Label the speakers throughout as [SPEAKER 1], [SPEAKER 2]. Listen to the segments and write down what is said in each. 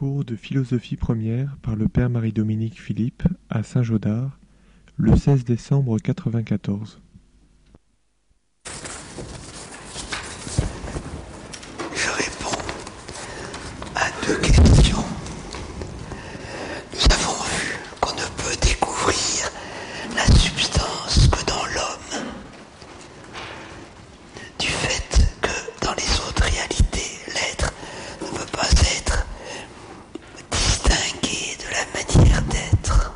[SPEAKER 1] cours de philosophie première par le père Marie-Dominique Philippe à Saint-Gaudard, le 16 décembre 1994.
[SPEAKER 2] Je réponds à deux questions. Nous avons vu qu'on ne peut découvrir la substance que dans l'homme, du fait que dans les autres réalités, l'être ne peut pas être distingué de la manière d'être.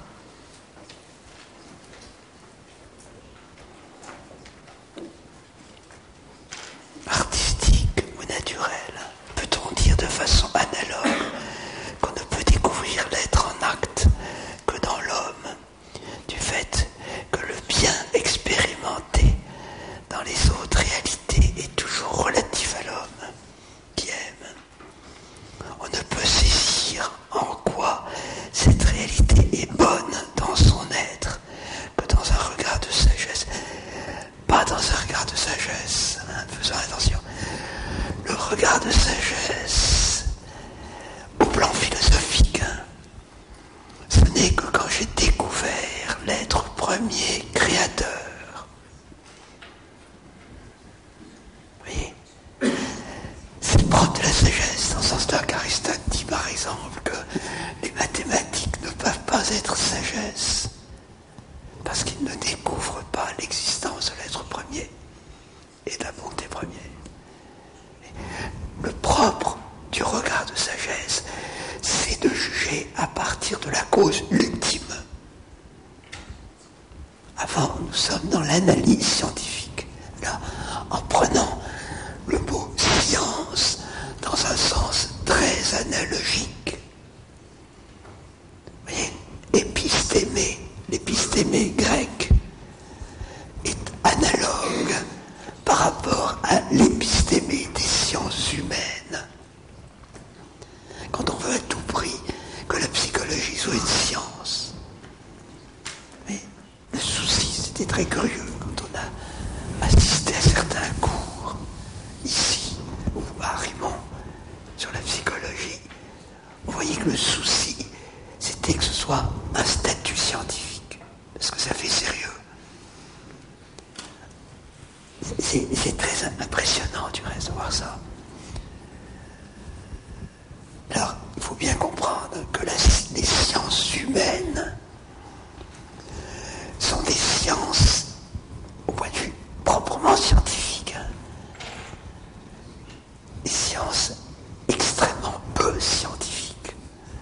[SPEAKER 2] Artistique ou naturelle, peut-on dire de façon analogue qu'on ne peut découvrir l'être en acte que dans l'homme, du fait que le bien expérimenté dans les autres réalités est toujours relatif à l'homme qui aime. On ne peut saisir en quoi cette réalité est bonne dans son être que dans un regard de sagesse. Pas dans un regard de sagesse, faisons attention. Le regard de sagesse, au plan philosophique, ce n'est que quand j'ai découvert l'être premier créateur. Vous voyez, c'est propre de la sagesse, dans ce sens-là qu'Aristote dit par exemple que les mathématiques ne peuvent pas être sagesse, parce qu'ils ne découvrent pas l'existence de l'être premier et de la bonté première. Le propre du regard de sagesse, c'est de juger à partir de la cause ultime. Avant, nous sommes dans l'analyse scientifique. Là, en prenant le mot science dans un sens très analogique. Vous voyez, l'épistémé grec est analogue par rapport à l'épistémé des sciences humaines. Quand on veut à tout prix que la psychologie soit une science. Mais le souci, c'était très curieux quand on a assisté à certains cours, ici ou à Rimont, sur la psychologie. Vous voyez que le souci, c'était que ce soit un statut scientifique, parce que ça fait sérieux. C'est très impressionnant du reste de voir ça. Alors, il faut bien comprendre que les sciences humaines sont des sciences, au point de vue proprement scientifique, des sciences extrêmement peu scientifiques,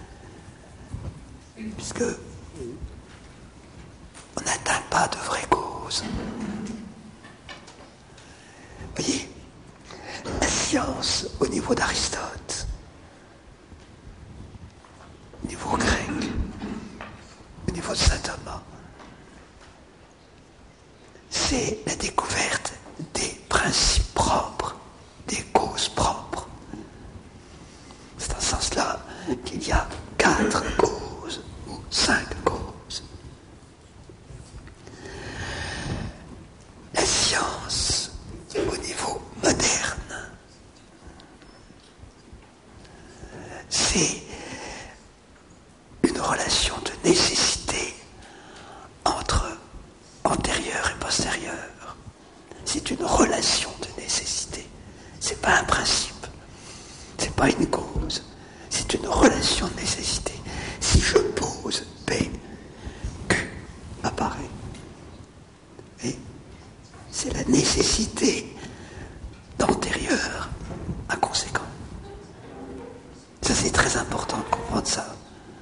[SPEAKER 2] puisque on n'atteint pas de vraies causes. Vous voyez, la science au niveau d'Aristote, au niveau grec, au niveau de saint Thomas, c'est la découverte des principes propres, des causes propres. C'est dans ce sens-là qu'il y a 4 causes ou 5 causes. La science au niveau moderne, c'est une relation de nécessité entre antérieur et postérieur. C'est une relation de nécessité. C'est pas un principe. C'est pas une cause. C'est une relation de nécessité. Si je pose P, Q apparaît. Et c'est la nécessité d'antérieur à conséquent. Ça, c'est très important de comprendre ça.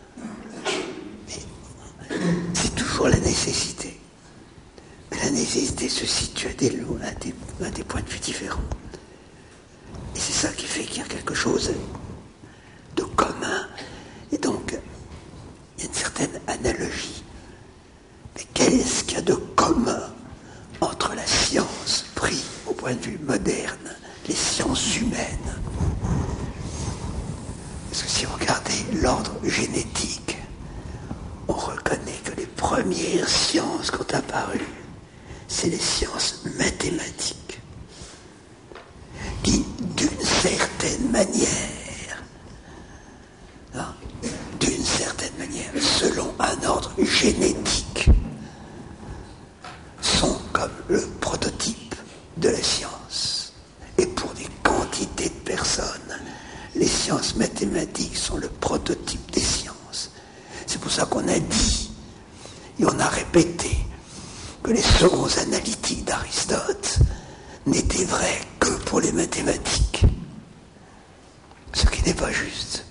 [SPEAKER 2] Mais c'est toujours la nécessité. Mais la nécessité se situe à des points de vue différents. Et c'est ça qui fait qu'il y a quelque chose de commun. Et donc, il y a une certaine analogie. Mais qu'est-ce qu'il y a de commun entre la science prise au point de vue moderne, les sciences humaines? Parce que si vous regardez l'ordre génétique, on reconnaît que les premières sciences qui ont apparu, c'est les sciences mathématiques, qui, d'une certaine manière, génétique sont comme le prototype de la science. Et pour des quantités de personnes, les sciences mathématiques sont le prototype des sciences. C'est pour ça qu'on a dit, et on a répété, que les seconds analytiques d'Aristote n'étaient vrais que pour les mathématiques. Ce qui n'est pas juste.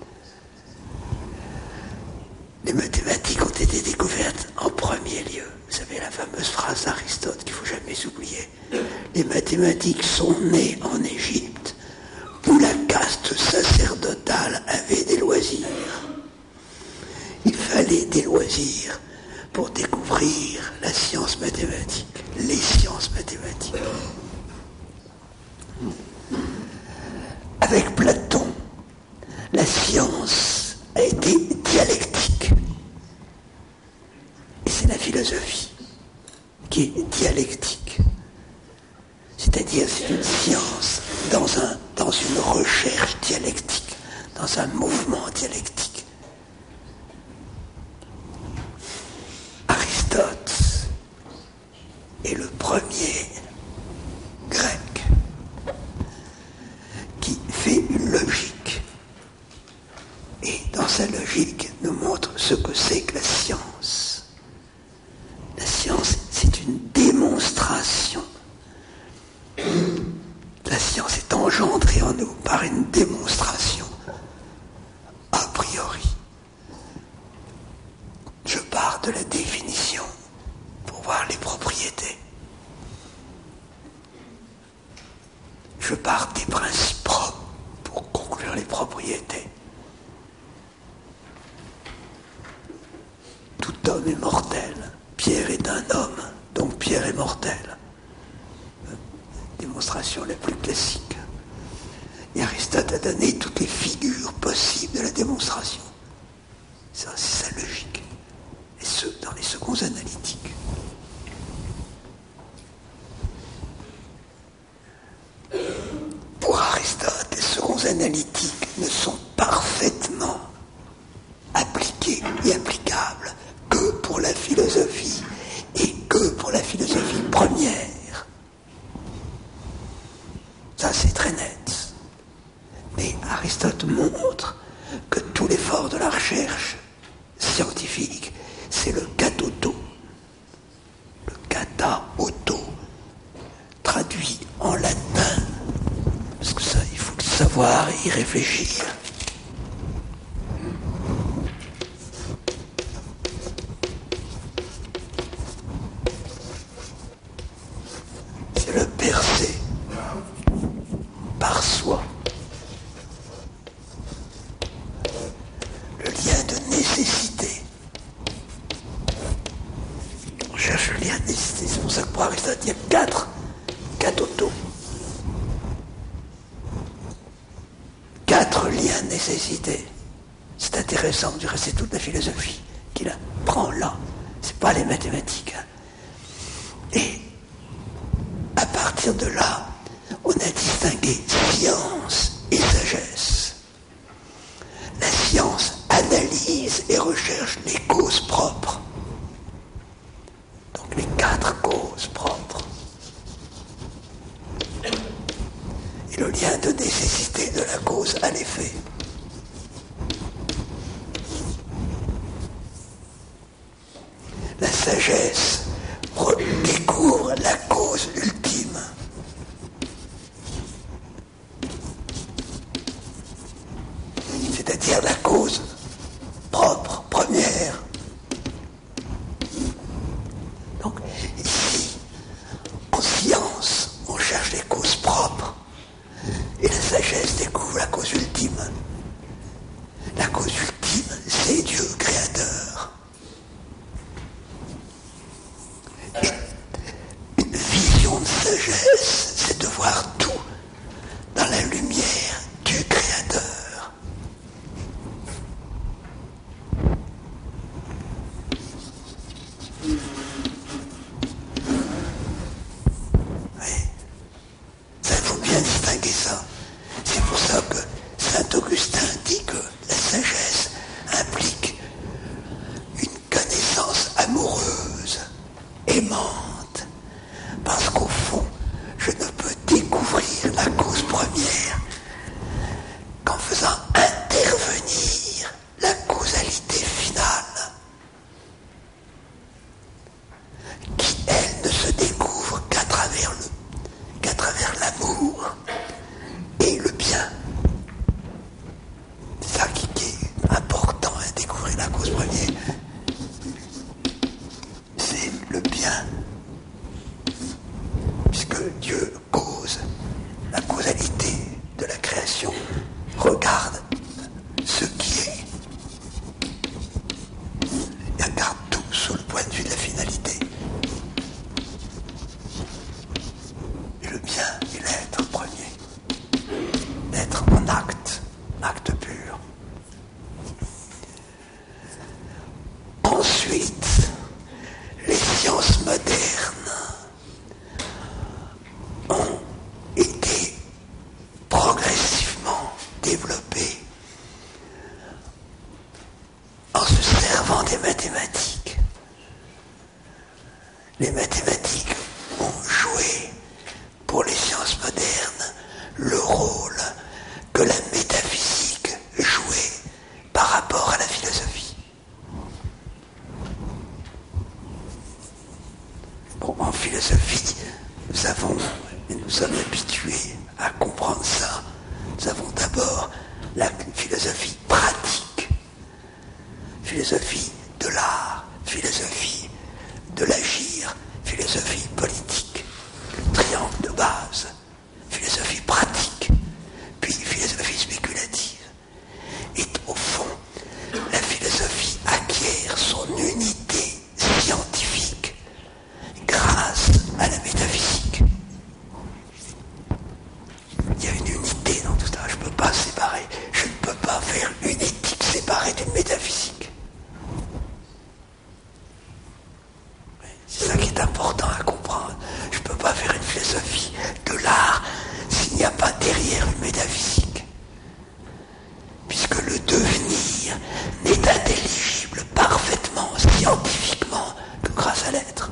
[SPEAKER 2] Les mathématiques ont été découvertes en premier lieu. Vous savez la fameuse phrase d'Aristote qu'il ne faut jamais oublier. Les mathématiques sont nées en Égypte où la caste sacerdotale avait des loisirs. Il fallait des loisirs pour découvrir la science mathématique, les sciences mathématiques. Avec Platon, la science a été dialectique. Et c'est la philosophie qui est dialectique. C'est-à-dire c'est une science dans une recherche dialectique, dans un mouvement dialectique. Aristote est le premier grec qui fait une logique et dans sa logique nous montre ce que c'est que la science. La science, c'est une démonstration. La science est engendrée en nous par une démonstration a priori. Je pars de la définition pour voir les propriétés. Je pars des principes propres pour conclure les propriétés. Tout homme est mortel. Pierre est un homme, donc Pierre est mortel. Démonstration la plus classique. Et Aristote a donné toutes les figures possibles de la démonstration. Ça, c'est sa logique. Et ce, dans les seconds analytiques. Pour Aristote, les seconds analytiques ne sont parfaitement appliqués et applicables que pour la philosophie et que pour la philosophie première. Ça, c'est très net. Mais Aristote montre que tout l'effort de la recherche scientifique, c'est le kataoto. Le kata-auto, traduit en latin, parce que ça, il faut le savoir et y réfléchir. C'est le percer par soi. Le lien de nécessité. On cherche le lien de nécessité. C'est pour ça que pour Aristote, il y a 4 kataotos. 4 liens de nécessité. C'est intéressant, je dirais, c'est toute la philosophie qui la prend là. C'est pas les mathématiques. Et à partir de là, on a distingué science et sagesse. La science analyse et recherche les causes propres. Donc les 4 causes propres. Et le lien de nécessité de la cause à l'effet. La sagesse découvre la cause ultime. C'est-à-dire la cause propre, première. Donc, ici, en science, on cherche les causes propres. Et la sagesse découvre la cause ultime. La cause ultime, c'est Dieu créateur. Et une vision de sagesse, c'est de voir tout dans la lumière du créateur. Oui. Ça, il faut bien distinguer ça. C'est pour ça que Saint-Augustin dit que la sagesse implique une connaissance le rôle que la métaphysique jouait par rapport à la philosophie. Bon, en philosophie, nous sommes habitués à comprendre ça. Nous avons d'abord la philosophie pratique, philosophie de l'art, philosophie de l'agir, philosophie politique, le triangle de base, philosophie pratique, puis philosophie spéculative. Et au fond, la philosophie acquiert son unité scientifique grâce à la métaphysique. Il y a une unité dans tout ça, je ne peux pas séparer, je ne peux pas faire une éthique séparée d'une métaphysique. C'est ça qui est important à comprendre. Je ne peux pas faire une philosophie de l'art s'il n'y a pas derrière une métaphysique. Puisque le devenir n'est intelligible parfaitement, scientifiquement, que grâce à l'être.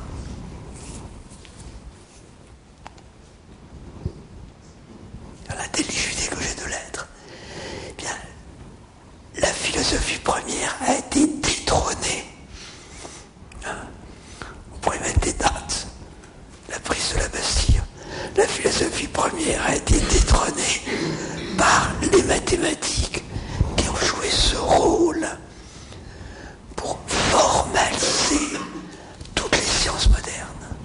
[SPEAKER 2] À l'intelligibilité que j'ai de l'être. Eh bien, la philosophie première a été détrônée. On pourrait mettre des dates. La prise de la Bastille. La philosophie première a été détrônée par les mathématiques qui ont joué ce rôle pour formaliser toutes les sciences modernes.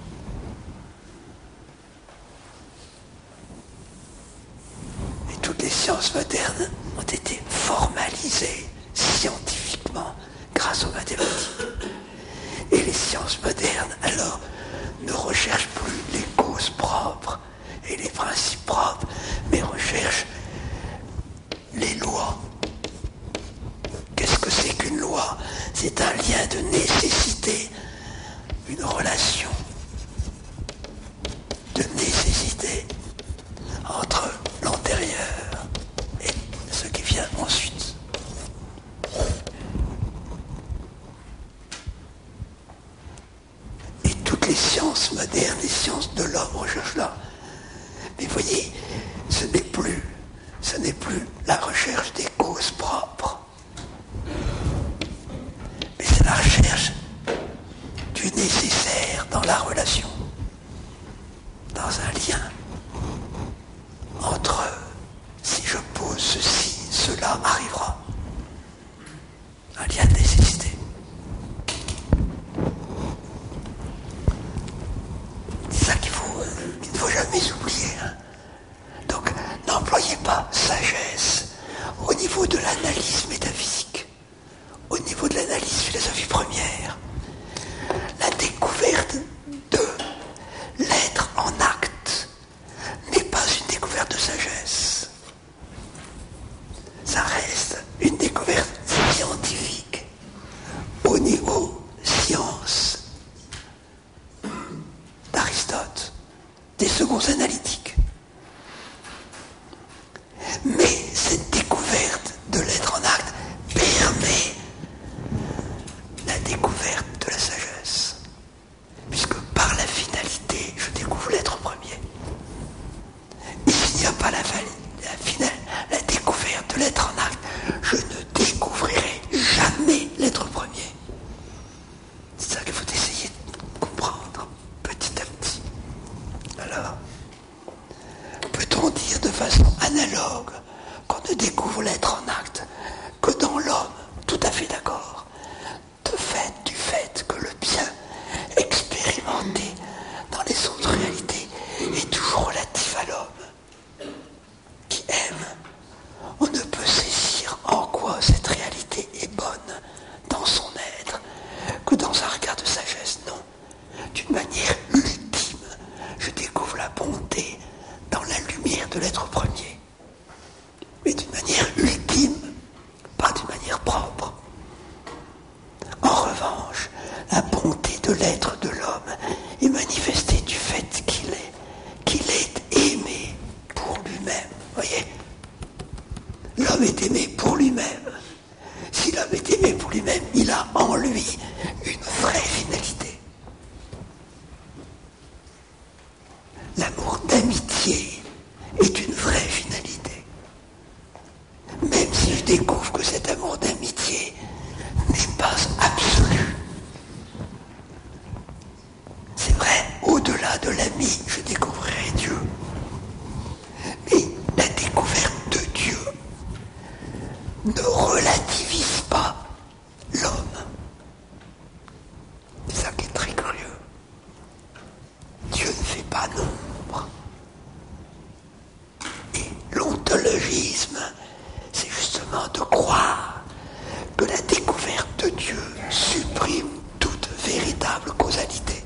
[SPEAKER 2] Et toutes les sciences modernes ont été formalisées scientifiquement grâce aux mathématiques. Et les sciences modernes, alors, ne recherchent plus les causes propres et les principes propres, mais recherchent les lois. Qu'est-ce que c'est qu'une loi? C'est un lien de nécessité, une relation de nécessité entre l'antérieur et ce qui vient ensuite. Et toutes les sciences modernes, les sciences de l'homme recherchent là. Mais voyez, ce n'est plus la recherche des causes propres, mais c'est la recherche du nécessaire dans la relation, dans un lien entre si je pose ceci, cela arrivera. Un lien de nécessité. C'est ça qu'il ne faut jamais oublier. Donc, n'employez pas sagesse au niveau de l'analyse métaphysique, au niveau de l'analyse philosophie première. La découverte de l'être en acte n'est pas une découverte de sagesse. Ça reste une découverte scientifique au niveau science d'Aristote, des seconds analytiques. Mais cette découverte de l'être en acte permet la découverte de la sagesse. Puisque par la finalité, je découvre l'être premier. Et s'il n'y a pas la découverte de l'être en acte, je ne découvrirai jamais l'être premier. C'est ça qu'il faut essayer de comprendre petit à petit. Alors, peut-on dire de façon analogue qu'on ne découvre l'être en acte que dans l'homme? Tout à fait d'accord. Du fait que le bien expérimenté dans les autres réalités est toujours relatif à l'homme qui aime. On ne peut saisir en quoi cette réalité est bonne dans son être que dans un regard de sagesse, non. D'une manière ultime, je découvre la bonté dans la lumière de l'être premier. Mais d'une manière ultime, pas d'une manière propre. En revanche, la bonté de l'être de l'homme est manifestée du fait qu'il est aimé pour lui-même. Voyez, l'homme est aimé pour lui-même. Si l'homme est aimé pour lui-même, il a en lui une vraie finalité. L'amour d'amitié est une vraie finalité. Mais la découverte de Dieu ne relativise pas l'homme. C'est ça qui est très curieux. Dieu ne fait pas nombre. Et l'ontologisme, c'est justement de croire que la découverte de Dieu supprime toute véritable causalité.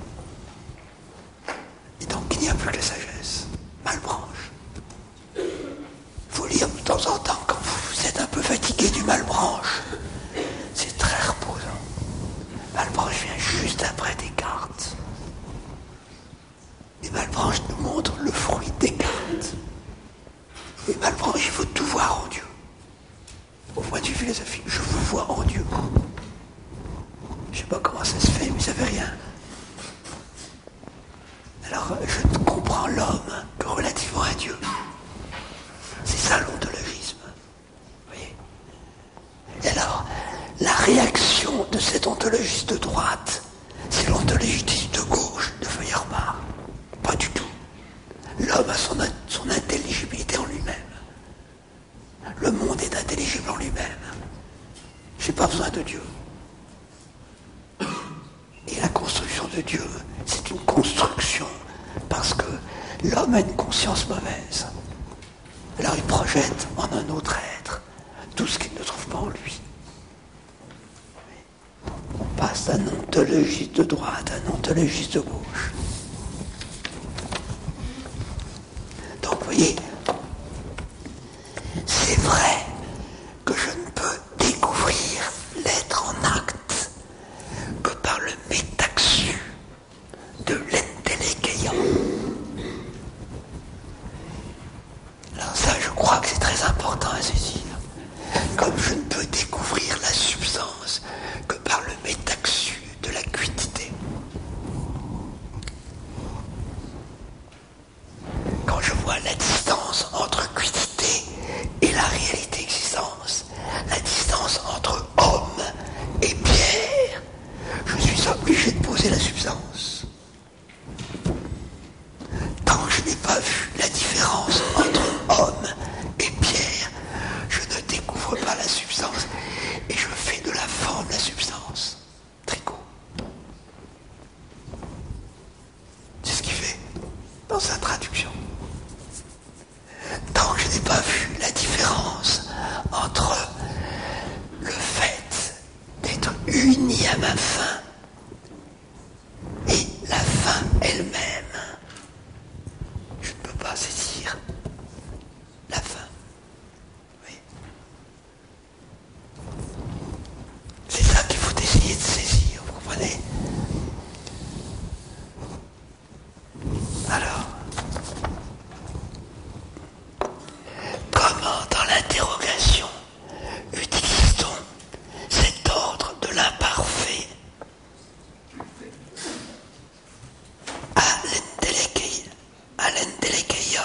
[SPEAKER 2] Et donc il n'y a plus que la sagesse. Malebranche. Il faut lire de temps en temps quand vous êtes un peu fatigué du Malebranche. C'est très reposant. Malebranche vient juste après Descartes. Et Malebranche nous montre le fruit de Descartes. Et Malebranche, il faut tout voir en Dieu. Au point de vue philosophique, je vous vois en Dieu. Je ne sais pas comment ça se fait, mais ça ne fait rien. Alors, je ne comprends l'homme que relativement à Dieu. C'est ça l'ontologisme. Vous voyez ? Et alors, la réaction de cet ontologiste de droite, c'est l'ontologiste de gauche de Feuerbach. Pas du tout. L'homme a son intelligibilité en lui-même. Le monde est intelligible en lui-même. Je n'ai pas besoin de Dieu. Et la construction de Dieu, c'est une construction parce que l'homme a une conscience mauvaise. Alors il projette en un autre être tout ce qu'il ne trouve pas en lui. On passe d'un ontologiste de droite à un ontologiste de gauche. Donc vous voyez, c'est vrai que je ne peux découvrir l'être en acte que par le métaxu de l'entelecheia. Alors ça, je crois que c'est très important à saisir. Comme je ne peux découvrir la substance que par le métaxu de la quiddité. Quand je vois la distance entre quiddité et la réalité existence, la distance entre homme et pierre, je suis obligé de poser la substance. Tant que je n'ai pas vu la différence entre homme et pierre, je ne découvre pas la substance et je fais de la forme la substance. Tricot. C'est ce qu'il fait dans sa traduction. Tant que je n'ai pas vu la différence entre le fait d'être uni à ma fin et la fin elle-même, je ne peux pas saisir la fin. Oui. C'est ça qu'il faut essayer de saisir, vous comprenez ? Alors, comment dans l'interrogation utilise-t-on cet ordre de l'imparfait à l'entelecheia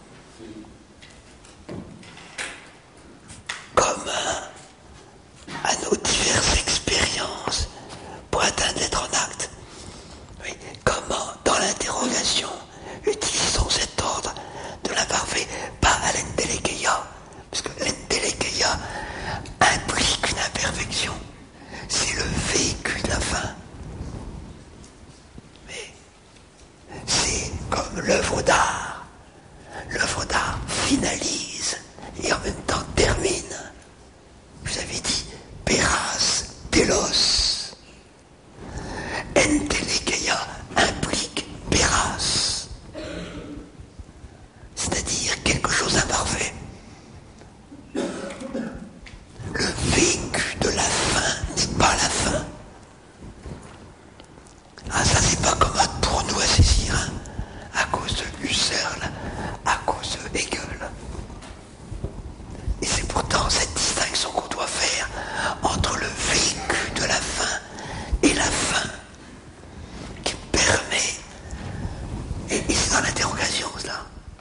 [SPEAKER 2] comme à nos diverses expériences pour atteindre l'être en acte. Oui. Comment dans l'interrogation utilise-t-on cet ordre de l'imparfait pas à l'entelecheia, parce que l'entelecheia implique une imperfection. C'est le vécu de la fin. Mais c'est comme l'œuvre d'art. L'œuvre d'art finalise et en même temps termine. Vous avez dit peras, telos. Entelecheia implique peras. C'est-à-dire quelque chose d'imparfait. Le vécu de la fin n'est pas la fin. Ah, ça c'est pas commode pour nous à saisir, hein, à cause de Husserl, à cause de Hegel. Et c'est pourtant cette distinction qu'on doit faire entre le vécu de la fin et la fin qui permet, et c'est dans l'interrogation cela,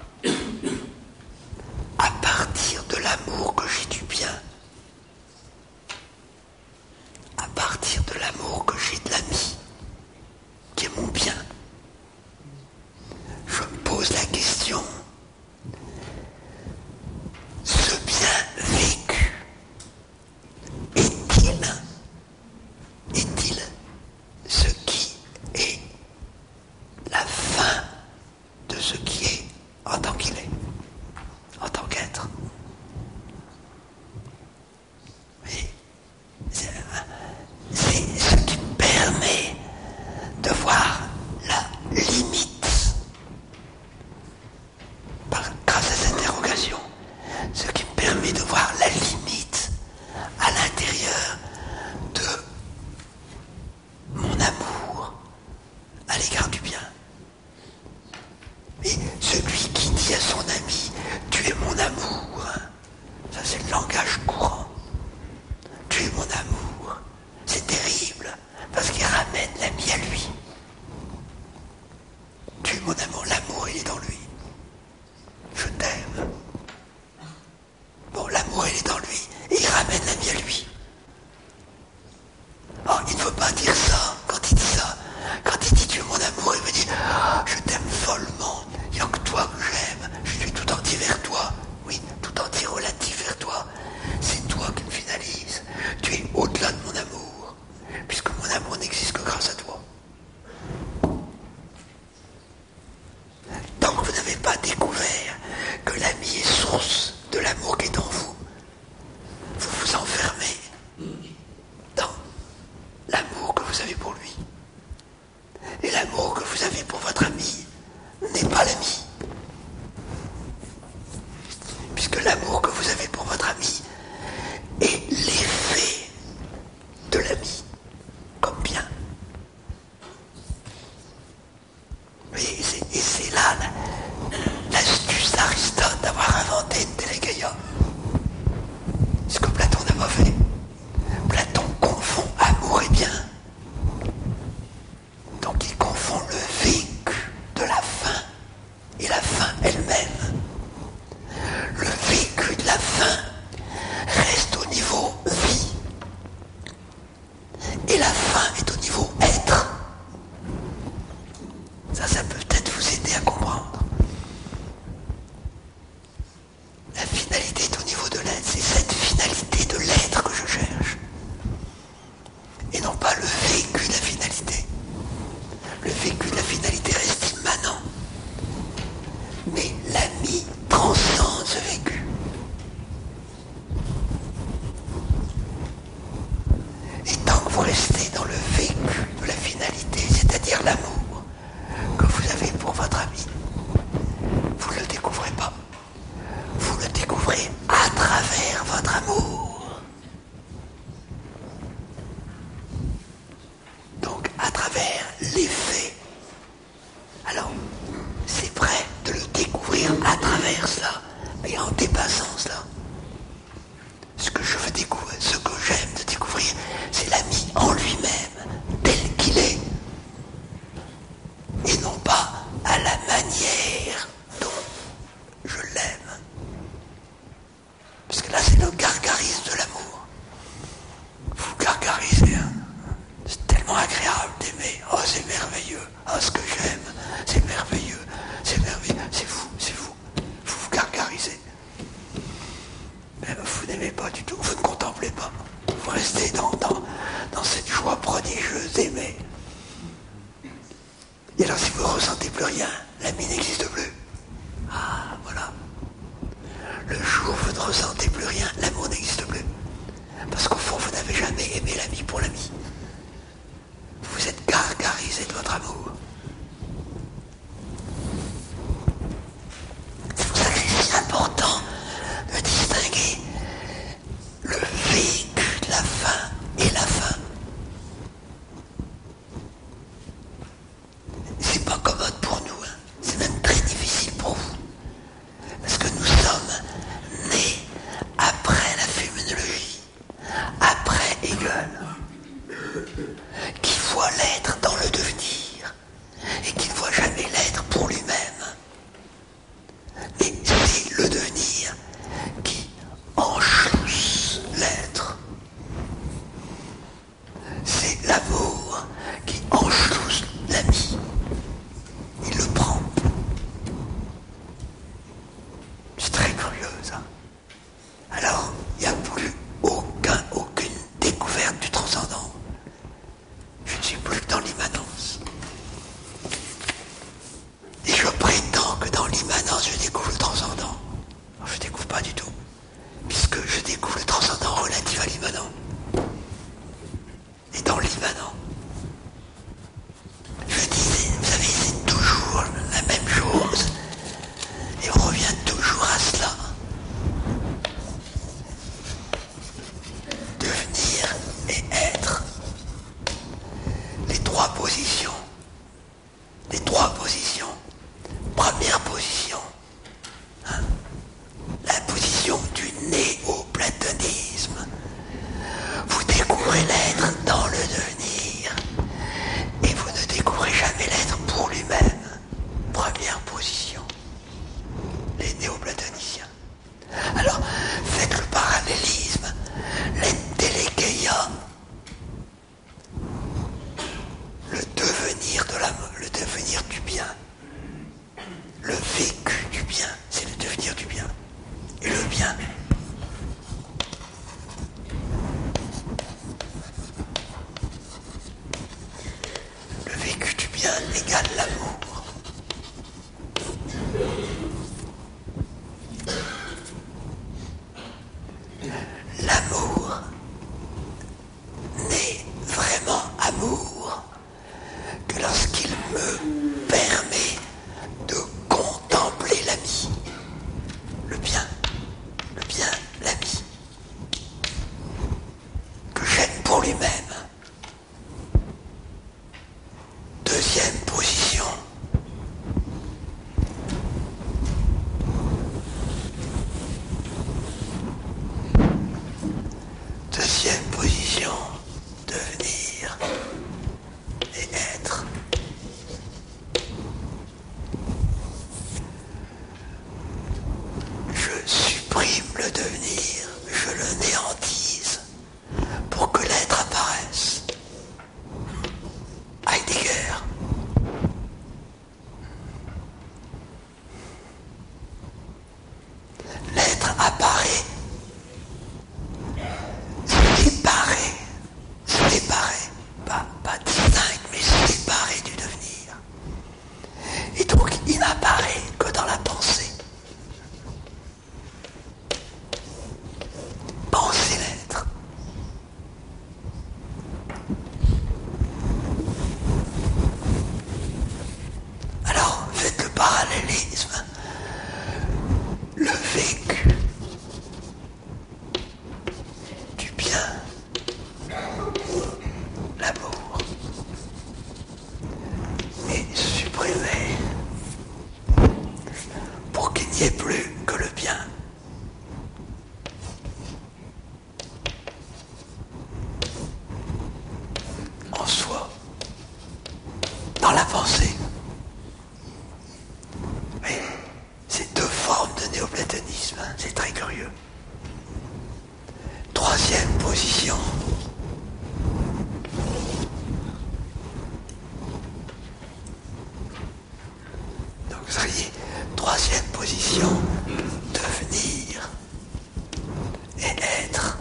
[SPEAKER 2] à partir de l'amour que j'ai du bien, à partir de l'amour que j'ai de l'ami, qui est mon bien, je me pose la question entier vers toi. Oui, tout entier relatif vers toi. C'est toi qui me finalise. Tu es au-delà de mon amour, puisque mon amour n'existe que grâce à toi. Tant que vous n'avez pas découvert que l'ami est source de l'amour qui est en vous, vous vous enfermez dans l'amour que vous avez pour lui. Et l'amour que vous avez pour votre ami n'est pas l'ami. Puisque l'amour que vous avez pour votre ami est l'effet de l'ami, comme bien. Et c'est là l'astuce d'Aristote d'avoir inventé une télégaïa. Ce que Platon n'a pas fait. Platon confond amour et bien. Donc il confond le vécu de la fin et la fin elle-même. Le vécu de la fin reste au niveau vie. Et la fin est au niveau être. Ça peut peut-être vous aider à comprendre. La finalité est au niveau de l'être. C'est cette finalité de l'être que je cherche. Et non pas le vécu de la finalité. Le vécu de la finalité reste immanent. Mais l'ami transcende ce vécu. Et tant que vous restez dans le vécu de la finalité, c'est-à-dire l'amour que vous avez pour votre ami, vous ne le découvrez pas. Vous le découvrez à travers votre amour. Donc à travers l'effet. Alors, c'est prêt de le découvrir à travers cela, et en dépassant cela. Ce que je veux découvrir, ce que j'aime de découvrir, c'est l'ami en lui-même, tel qu'il est. Et non pas à la manière dont je l'aime. Parce que là, c'est le gargarisme de l'amour. Vous gargarisez, hein. C'est tellement agréable d'aimer. Oh, c'est merveilleux. Oh, ce que j'aime, c'est merveilleux. C'est merveilleux. C'est vous, c'est vous. Vous vous gargarisez. Mais vous n'aimez pas du tout. Vous ne contemplez pas. Vous restez dans cette joie prodigieuse d'aimer. Et alors, si vous ne ressentez plus rien, l'ami n'existe plus. Ah, voilà. Le jour où vous ne ressentez plus rien, l'amour n'existe plus. Parce qu'au fond, vous n'avez jamais aimé l'ami pour l'ami. Vous êtes gargarisé de votre amour. C'est pour ça que c'est si important de distinguer le vécu de la fin et la fin. C'est pas commode pour nous, hein. C'est même très difficile pour vous. Parce que nous sommes nés après la phénoménologie, après Hegel, qui voit l'être dans le devenir et qui ne voit jamais l'être pour lui-même. Mais c'est le devenir qui enchousse l'être. C'est l'amour qui enchousse l'ami. Il le prend. C'est très curieux, ça. Alors, il n'y a plus aucune découverte du transcendant. Je ne suis plus que dans l'immanence. Et je prétends que dans l'immanence, je découvre le transcendant. Alors, je ne découvre pas du tout, puisque je découvre le transcendant relatif à l'immanent. Et dans l'immanent, je disais, vous savez, c'est toujours la même chose. Et on revient toujours à cela. que le bien. En soi, dans la pensée. Mais c'est deux formes de néoplatonisme, hein, c'est très curieux. Troisième position. Donc vous seriez troisième position, devenir et être.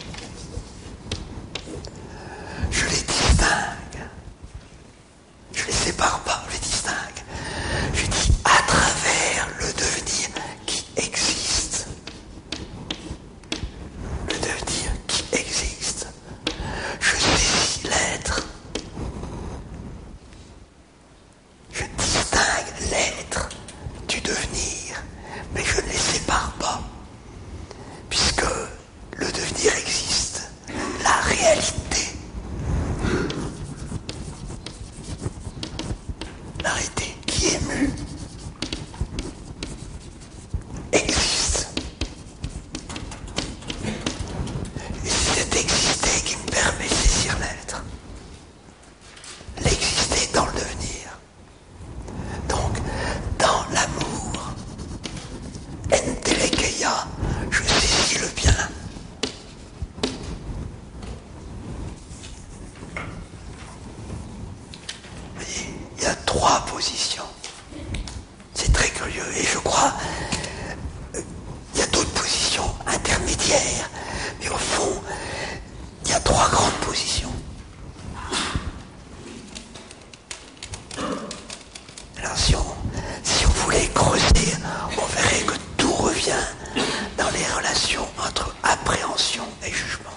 [SPEAKER 2] Je les distingue. Je les sépare pas, je les distingue. Je dis à travers le devenir qui existe. Le devenir qui existe. Je saisis l'être. Je distingue l'être du devenir, mais je ne les sépare pas, puisque le devenir existe. La réalité. La réalité qui est mue existe. Et c'est cet exister qui me permet de saisir l'être. L'exister dans le devenir. Donc, dans l'amour, entelekeia, je saisis le bien. Vous voyez, il y a trois positions. C'est très curieux. Et je crois, il y a d'autres positions intermédiaires. Mais au fond, il y a trois grandes positions. Alors si on voulait creuser, on verrait que tout revient dans les relations entre appréhension et jugement.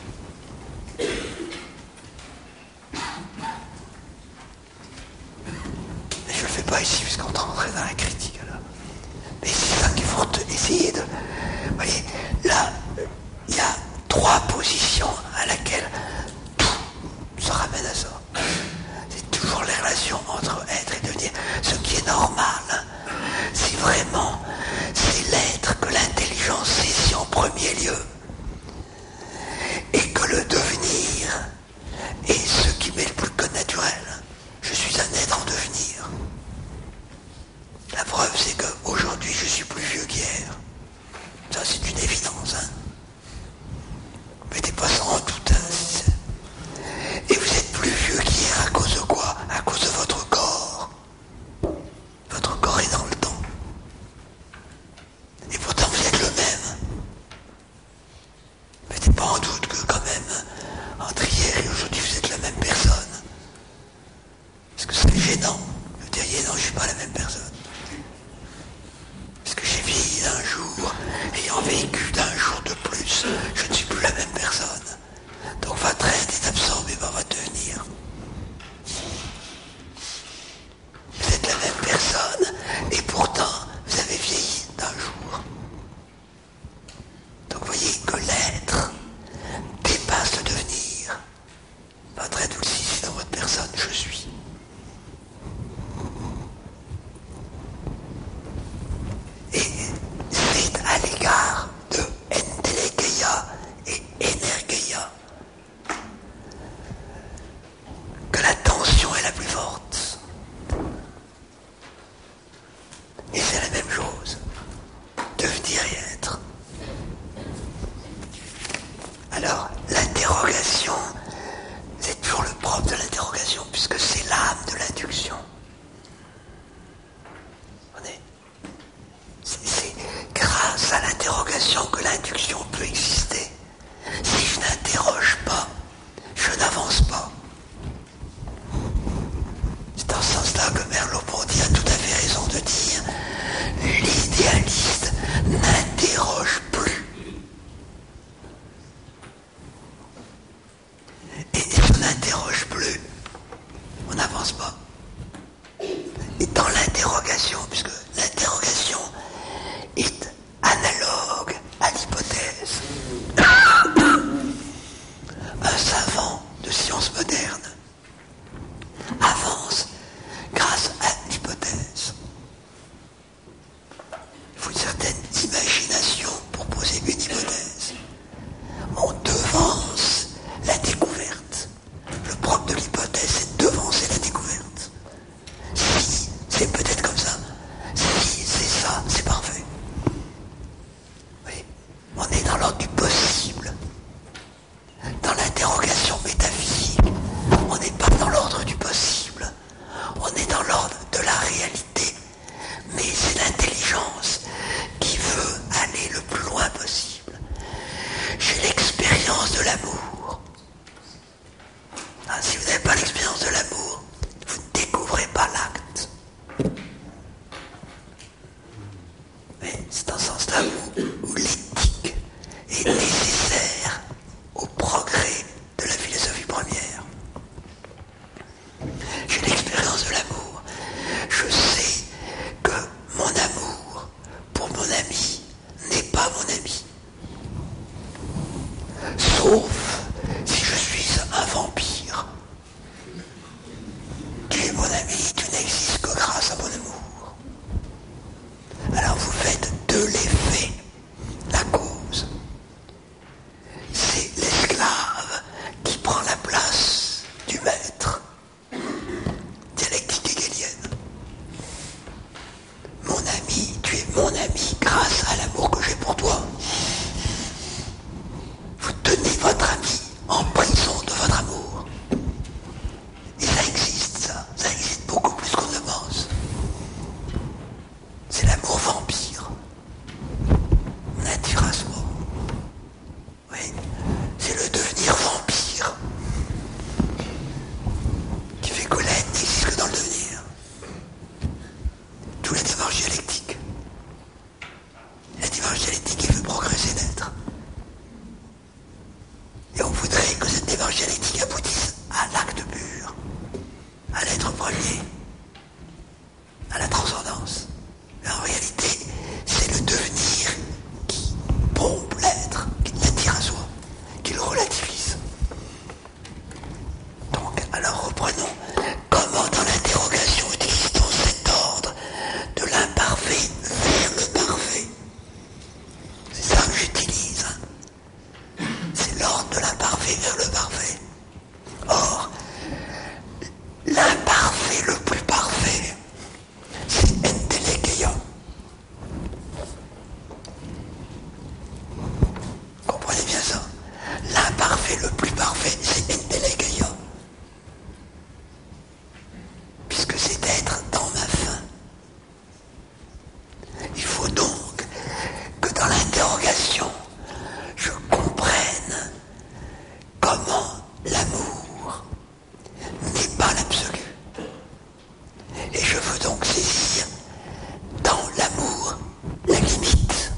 [SPEAKER 2] Mais je ne le fais pas ici puisqu'on est rentré dans la critique là. Mais c'est ça qu'il faut essayer de... Vous voyez, là, il y a trois positions à laquelle tout se ramène à ça. C'est toujours les relations entre être et devenir, ce qui est normal. Hein. Si vraiment c'est l'être que l'intelligence saisit en premier lieu, et que le devenir est ce qui m'est le plus que naturel. Je suis un être en devenir. La preuve, c'est qu'aujourd'hui, je suis plus vieux qu'hier. Ça, c'est une évidence. Hein. Mettez pas ça en doute. Hein. Et vous êtes plus vieux qu'hier à cause de quoi? À cause de votre corps. Votre corps est dans le temps. Et pourtant, vous êtes le même. Mettez pas en doute que quand même, entre hier et aujourd'hui, vous êtes la même personne. Parce que c'est gênant. Vous diriez, non, je suis pas la même personne. Parce que j'ai vieilli d'un jour, ayant vécu d'un jour de plus, je ne suis plus la même personne. Donc votre être est absorbé par votre devenir. Vous êtes la même personne, et pourtant, vous avez vieilli d'un jour. Donc vous voyez que l'être dépasse le devenir. Votre être, vous le saisissez dans votre personne, je suis. Et c'est à l'égard de entelekeia et energeia que la tension est la plus forte. Et c'est la même chose, devenir et être. Alors, l'interrogation, c'est toujours le propre de l'interrogation, puisque c'est l'âme de l'induction. C'est grâce à l'interrogation que l'induction peut exister. Si je n'interroge pas, je n'avance pas. C'est dans ce sens-là que Merleau-Ponty a tout à fait raison de dire l'idéaliste n'interroge plus. Et si on n'interroge plus, on n'avance pas. Et dans l'interrogation, puisque l'interrogation est analogue à l'hypothèse, pompe l'être, qui l'attire à soi, qui le relativise. Donc, alors reprenons. Comment dans l'interrogation utilise-t-on cet ordre de l'imparfait vers le parfait? C'est ça que j'utilise. C'est l'ordre de l'imparfait vers le parfait. Or, l'imparfait le plus parfait, c'est entelecheia. Comprenez bien ça? L'imparfait le plus parfait, c'est entelecheia. Puisque c'est d'être dans ma fin. Il faut donc que dans l'interrogation, je comprenne comment l'amour n'est pas l'absolu. Et je veux donc saisir dans l'amour la limite.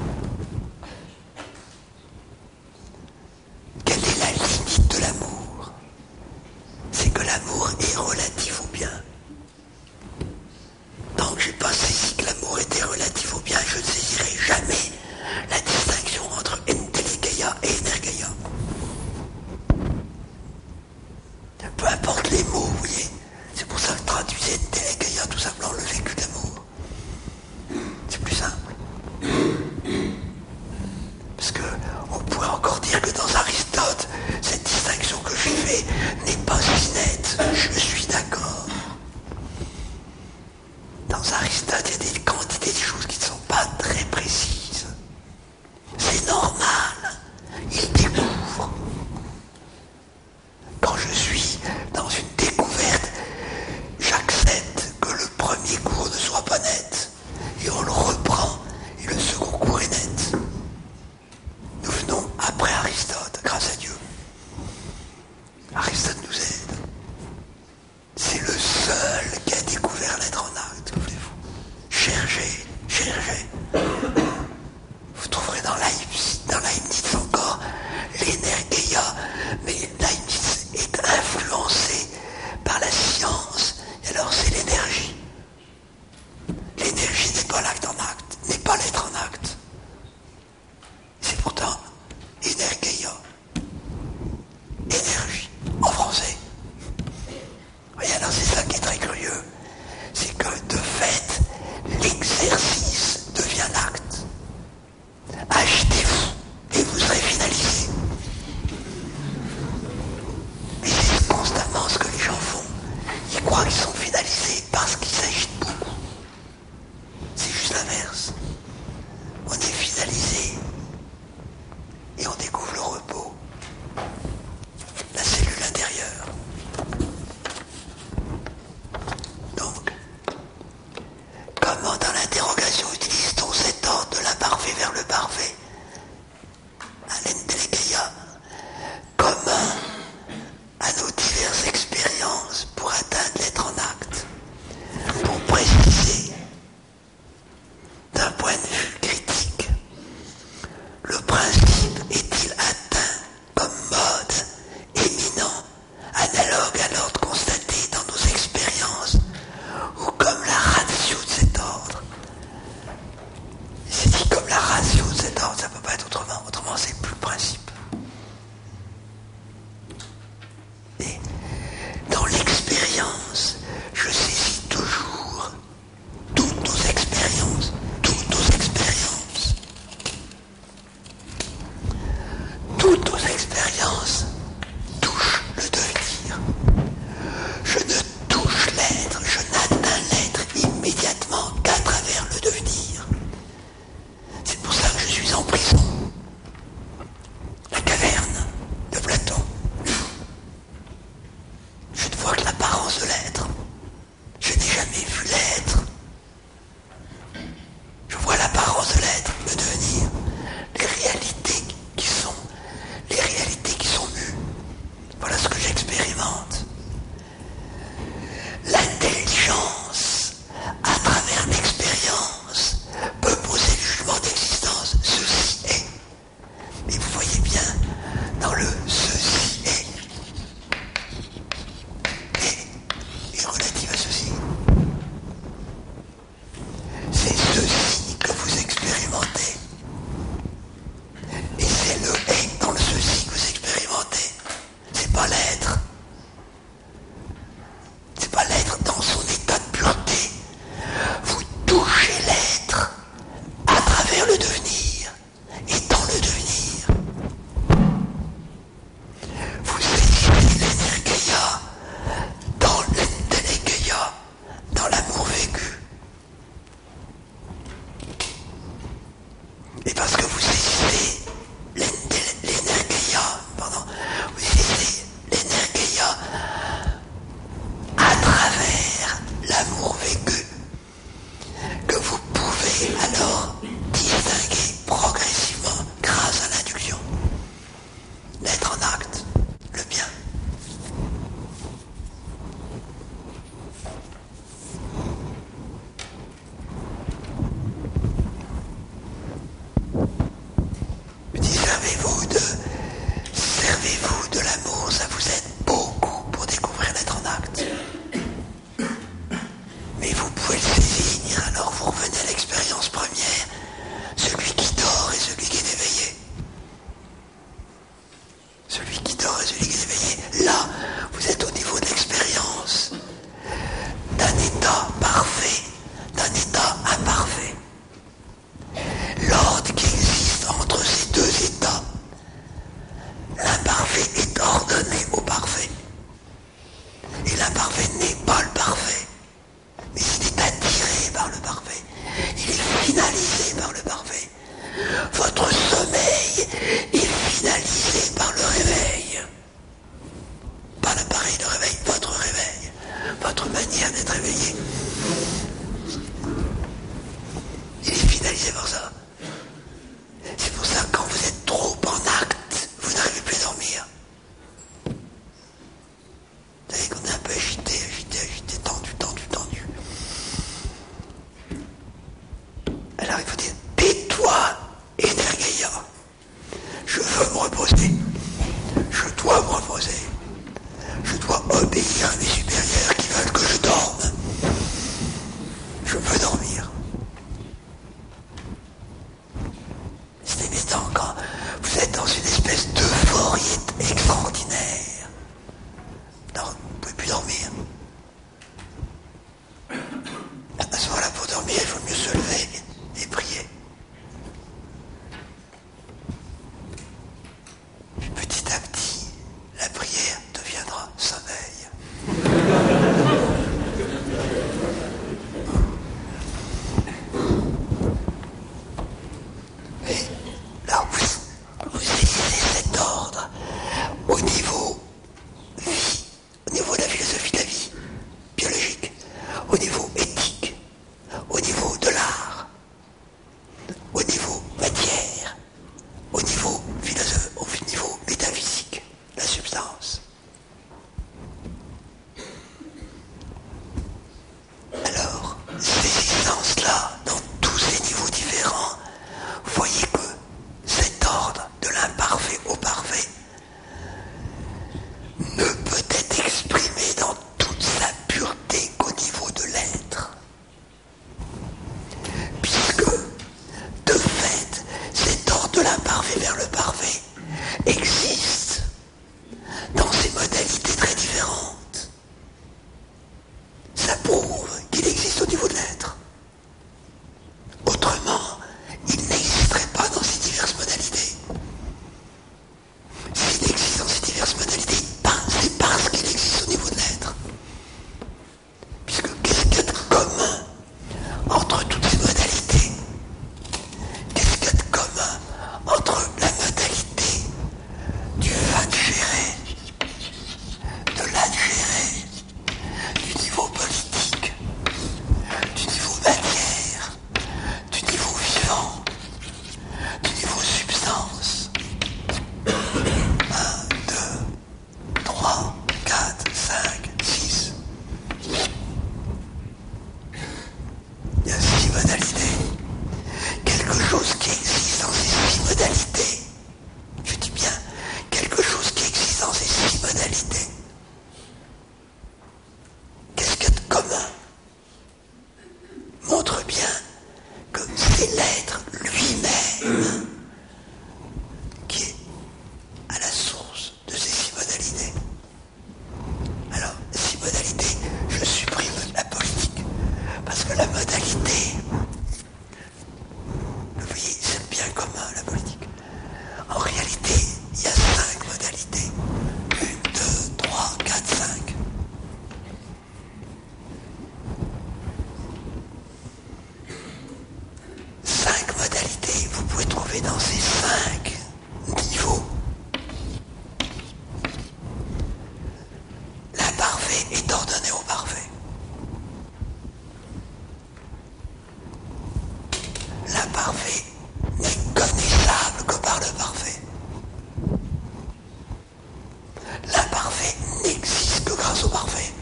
[SPEAKER 2] Quelle est la limite de l'amour? C'est que l'amour est relatif au bien. Tant que j'ai pas saisi que l'amour était relatif au bien, je ne saisirai jamais la distinction entre entelecheia et energeia. Peu importe les mots, vous voyez. C'est pour ça que traduisez entelecheia tout simplement le vécu d'amour. C'est plus simple. Parce que on pourrait encore dire que dans Aristote, cette distinction que je fais n'est pas si nette. Je suis d'accord. Dans Aristote, il y a des quantités de choses qui ne sont pas très précises. C'est normal. Il découvre. Quand je suis dans une découverte, j'accepte que le premier cours ne soit pas net. Et on le reprend, et le second cours est net. Nous venons après Aristote, grâce à Dieu. Aristote nous aide. C'est le seul qui a découvert l'être en acte, que voulez-vous? Cherchez, cherchez. Vous trouverez dans Leibniz encore l'energeia, mais Leibniz est influencé par la science, et alors c'est l'énergie. L'énergie n'est pas l'acte en acte, n'est pas l'être en acte. C'est pourtant energeia, énergie, en français. Oui, alors c'est ça qui est très curieux, c'est que de fait, l'exercice devient l'acte. Achetez-vous et vous serez finalisé. Mais c'est constamment ce que les gens font. Ils croient qu'ils sont finalisés parce qu'ils s'agitent beaucoup. C'est juste l'inverse. On est finalisé et on découvre le repos, la cellule intérieure. Donc, comment dans l'interrogation utilise-t-on cet ordre de l'imparfait vers le parfait? À l'entelecheia, commun à nos diverses expériences pour atteindre l'être en acte, pour préciser d'un point de vue critique, le principe est-il atteint comme mode éminent, analogue à l'ordre constaté dans nos expériences, ou comme la ratio de cet ordre? C'est dit comme la ratio de cet ordre, l'instant, quand vous êtes dans une espèce d'euphorie extraordinaire, non, vous ne pouvez plus dormir. À ce moment-là, pour dormir, il faut mieux se lever et prier. Puis petit à petit, la prière deviendra sommeil. Et là, vous saisissez cet ordre au niveau vie, au niveau de la philosophie de la vie biologique, au niveau éthique, au niveau de l'art, au niveau matière, au niveau philosophe, au niveau métaphysique, la substance. Alors, saisissant-là dans tous ces niveaux différents, vous voyez que cet ordre de l'imparfait au parfait ne peut être exprimé dans toute sa pureté qu'au niveau de l'être. Puisque, de fait, cet ordre de l'imparfait vers le parfait existe dans ses modalités très différentes. Ça prouve qu'il existe au niveau de l'être. Autrement, il n'existerait pas dans ces diverses modalités. S'il existe dans ces diverses modalités, c'est parce qu'il existe au niveau de l'être. Puisque qu'est-ce qu'il y a de commun entre toutes ces modalités? Qu'est-ce qu'il y a de commun entre la modalité du ingéré, de l'ingéré, du niveau politique, du niveau matière, du niveau vivant, du niveau substance? 1, 2, 3, 4, 5, 6. Il y a 6 modalités. Quelque chose qui existe dans ces 6 modalités. Je dis bien quelque chose qui existe dans ces 6 modalités. Qu'est-ce qu'il y a de commun? Montre bien que c'est l'être lui-même qui est à la source de ces 6 modalités. Alors, 6 modalités, je supprime la politique, parce que la modalité, vous voyez, c'est bien commun, la politique. En réalité, il y a 5 modalités. 1, 2, 3, 4, 5. Cinq modalités, vous pouvez trouver dans ces 5 niveaux. L'imparfait est ordonné au parfait. L'imparfait n'est connaissable que par le parfait. L'imparfait n'existe que grâce au parfait.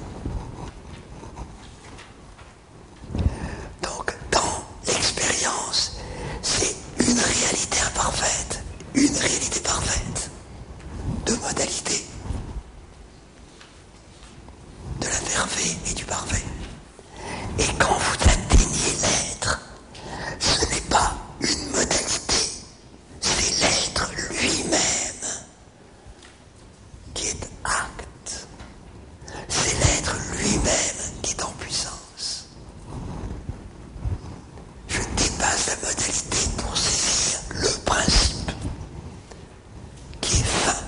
[SPEAKER 2] Donc, dans l'expérience, c'est une réalité imparfaite, une réalité parfaite. 2 modalités. De l'imparfait et du parfait. Et quand vous atteignez l'être, ce n'est pas une modalité, c'est l'être lui-même qui est acte. C'est l'être lui-même qui est en puissance. Je dépasse la modalité pour saisir le principe qui est fin.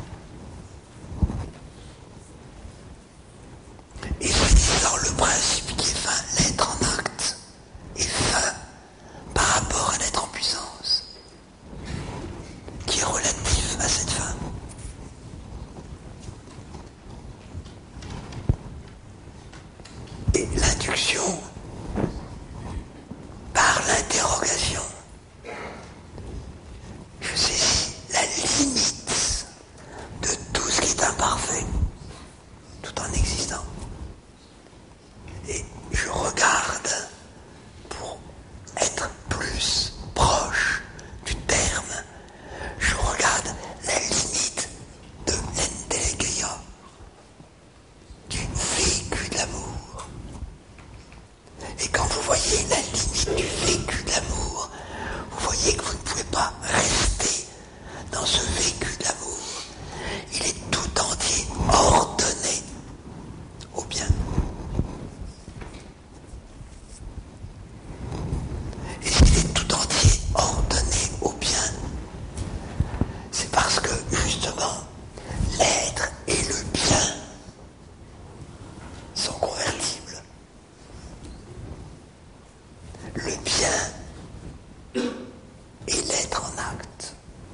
[SPEAKER 2] Et soi-disant le principe qui est fin, l'être en acte, est fin par rapport à l'être en puissance, qui est relatif à cette fin. Et l'induction par l'interrogation. Je saisis la limite de tout ce qui est imparfait, tout en existant. Et je regarde pour être plus proche du terme. Je regarde la limite de l'entelegeia, du vécu de l'amour. Et quand vous voyez la limite du vécu de l'amour, vous voyez que vous ne pouvez pas rester dans ce vécu de l'amour, il est tout entier ordonné au bien. Et s'il est tout entier ordonné au bien, c'est parce que justement l'être et le bien sont convertibles. Le bien et l'être en acte.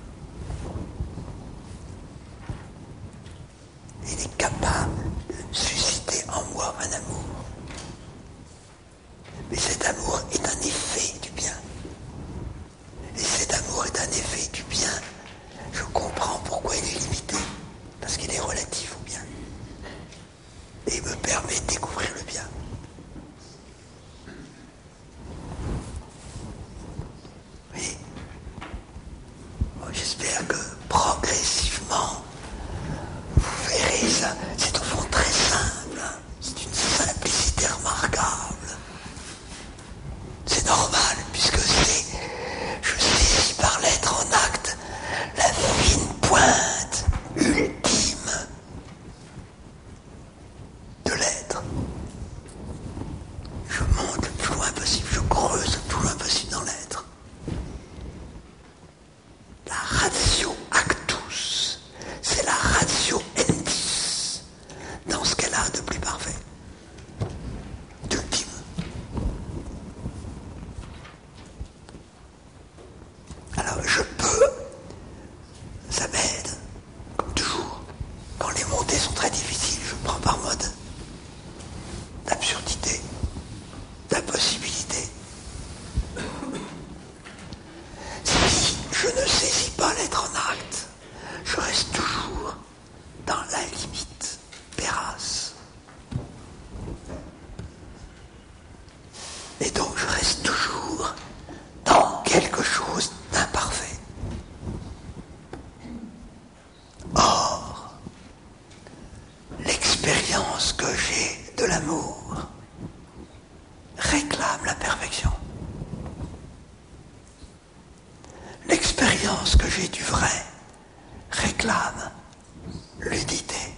[SPEAKER 2] Il est capable de susciter en moi un amour. Mais cet amour est un effet du bien. Et cet amour est un effet du bien. Je comprends pourquoi il est limité. Parce qu'il est relatif au bien. Et il me permet de découvrir le bien. Oui. J'espère que progressivement, vous verrez ça. C'est au fond très simple. C'est une simplicité remarquable. C'est normal, puisque je saisis par l'être en acte la fine pointe ultime de l'être. Je monte le plus loin possible, je creuse le plus loin possible dans l'être. La ratio actus, c'est la ratio endis, dans ce qu'elle a de plus parfait, d'ultime. Alors ça m'aide, comme toujours, quand les montées sont très difficiles, je prends par mode d'absurdité, d'impossibilité. Si je ne saisis pas l'être en acte, je reste toujours dans la limite, pérasse. Et donc je reste toujours dans quelque chose d'imparfait. Or, l'expérience que j'ai de l'amour réclame la perfection. L'expérience que j'ai du vrai réclame l'unité.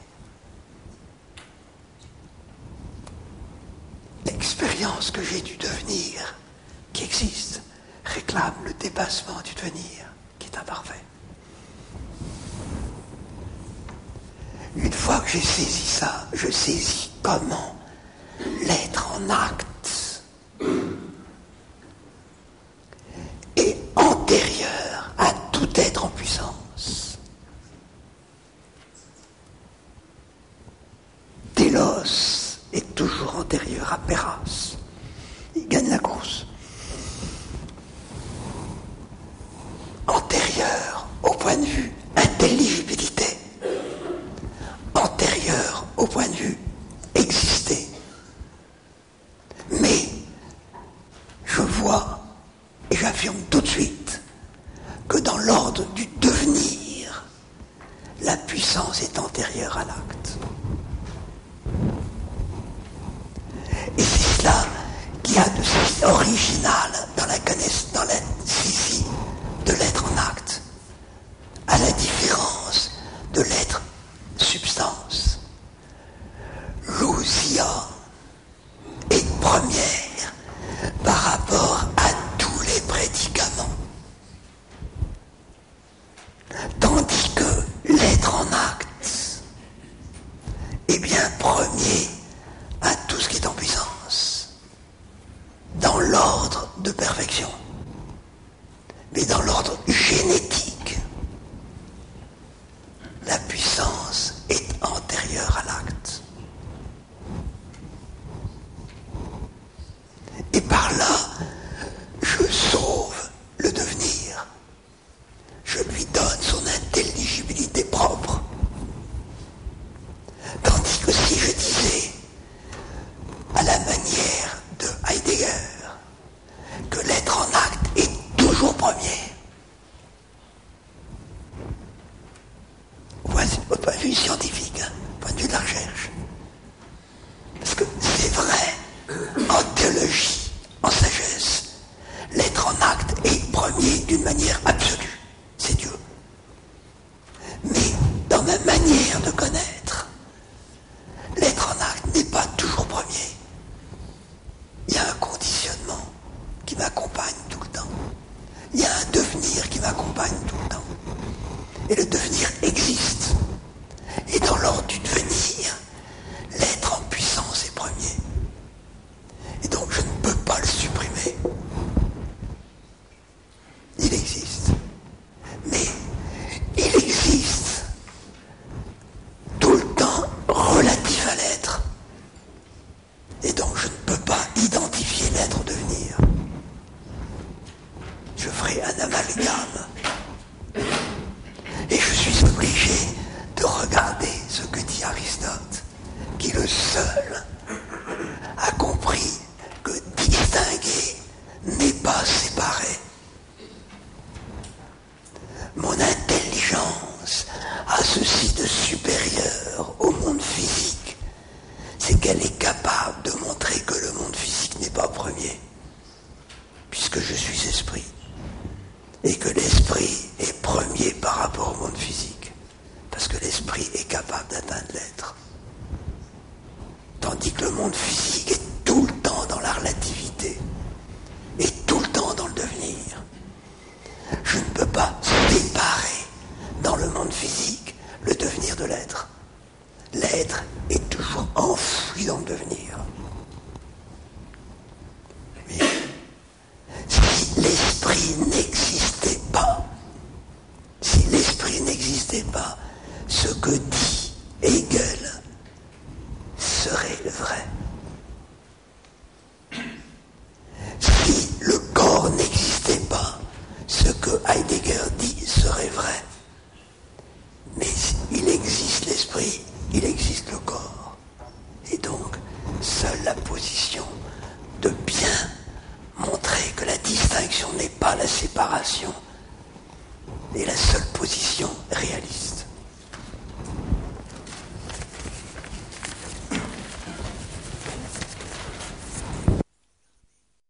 [SPEAKER 2] L'expérience que j'ai du devenir qui existe réclame le dépassement du devenir qui est imparfait. Une fois que j'ai saisi ça, je saisis comment l'être en acte est antérieur à tout être en puissance. Télos est toujours antérieur à Péras. Il gagne la course. Antérieur au point de vue intelligibilité. Antérieur au point de vue exister. Mais je vois et j'affirme tout de suite que dans l'ordre du devenir, la puissance est antérieure à l'acte. Et c'est cela qu'il y a de si original dans la connaissance, dans la saisie de l'être en acte, à la différence de l'être substance. L'ousia est première par rapport à tous les prédicaments. Tandis que l'être en acte est bien premier à tout ce qui est en puissance, dans l'ordre de perfection, mais dans l'ordre génétique. La puissance est antérieure à l'acte. Et par là, je sauve le devenir. Je lui donne son intelligibilité propre. Tandis que si je disais, à la manière de Heidegger, que l'être en acte est toujours premier, au point de vue scientifique, au point de vue de la recherche. Parce que c'est vrai, en théologie, en sagesse, l'être en acte est premier d'une manière absolue. C'est Dieu. Et le devenir existe. Et dans l'ordre du devenir, l'être en puissance est premier. Et donc je ne peux pas le supprimer. Il existe. Mais il existe tout le temps relatif à l'être. Et donc je ne peux pas identifier l'être au devenir. Je ferai un amalgame. Et je suis obligé de regarder ce que dit Aristote, qui le seul a compris que distinguer n'est pas séparer. Mon intelligence a ceci de supérieur au monde physique, c'est qu'elle est capable de montrer que le monde physique n'est pas premier, puisque je suis esprit, et que l'esprit est premier par rapport au monde physique, parce que l'esprit est capable d'atteindre l'être. Tandis que le monde physique est tout le temps dans la relativité, et tout le temps dans le devenir. Je ne peux pas séparer dans le monde physique le devenir de l'être. L'être est toujours enfoui dans le devenir. Mais si l'esprit n'existait pas, ce que dit Hegel serait vrai. Si le corps n'existait pas, ce que Heidegger dit serait vrai.